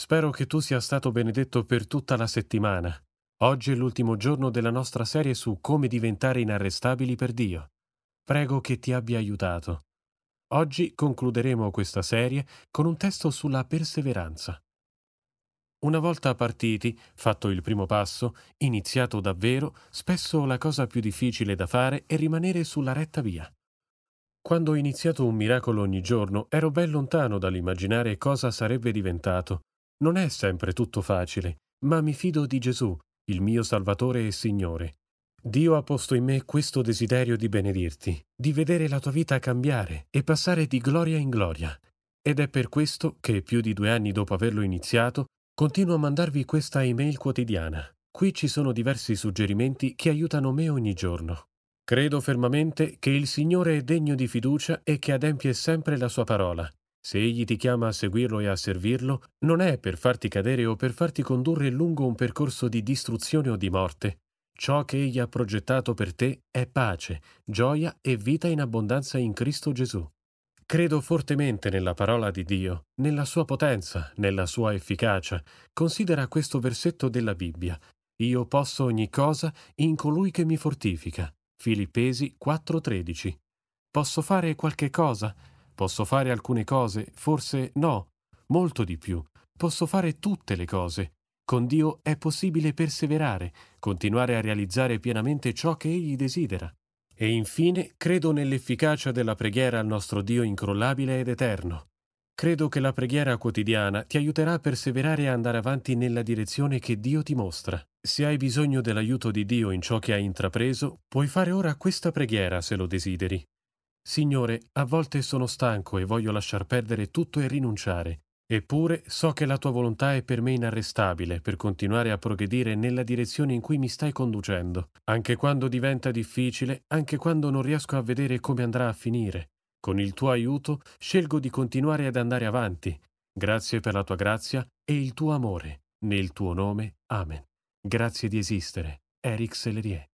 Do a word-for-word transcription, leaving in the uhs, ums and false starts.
Spero che tu sia stato benedetto per tutta la settimana. Oggi è l'ultimo giorno della nostra serie su come diventare inarrestabili per Dio. Prego che ti abbia aiutato. Oggi concluderemo questa serie con un testo sulla perseveranza. Una volta partiti, fatto il primo passo, iniziato davvero, spesso la cosa più difficile da fare è rimanere sulla retta via. Quando ho iniziato un miracolo ogni giorno, ero ben lontano dall'immaginare cosa sarebbe diventato. Non è sempre tutto facile, ma mi fido di Gesù, il mio Salvatore e Signore. Dio ha posto in me questo desiderio di benedirti, di vedere la tua vita cambiare e passare di gloria in gloria. Ed è per questo che, più di due anni dopo averlo iniziato, continuo a mandarvi questa email quotidiana. Qui ci sono diversi suggerimenti che aiutano me ogni giorno. Credo fermamente che il Signore è degno di fiducia e che adempie sempre la sua parola. Se Egli ti chiama a seguirlo e a servirlo, non è per farti cadere o per farti condurre lungo un percorso di distruzione o di morte. Ciò che Egli ha progettato per te è pace, gioia e vita in abbondanza in Cristo Gesù. Credo fortemente nella parola di Dio, nella sua potenza, nella sua efficacia. Considera questo versetto della Bibbia. Io posso ogni cosa in colui che mi fortifica. Filippesi quattro tredici. Posso fare qualche cosa? Posso fare alcune cose? Forse no. Molto di più. Posso fare tutte le cose. Con Dio è possibile perseverare, continuare a realizzare pienamente ciò che Egli desidera. E infine credo nell'efficacia della preghiera al nostro Dio incrollabile ed eterno. Credo che la preghiera quotidiana ti aiuterà a perseverare e a andare avanti nella direzione che Dio ti mostra. Se hai bisogno dell'aiuto di Dio in ciò che hai intrapreso, puoi fare ora questa preghiera se lo desideri. Signore, a volte sono stanco e voglio lasciar perdere tutto e rinunciare. Eppure so che la tua volontà è per me inarrestabile per continuare a progredire nella direzione in cui mi stai conducendo, anche quando diventa difficile, anche quando non riesco a vedere come andrà a finire. Con il tuo aiuto scelgo di continuare ad andare avanti. Grazie per la tua grazia e il tuo amore. Nel tuo nome. Amen. Grazie di esistere. Eric Sellerie.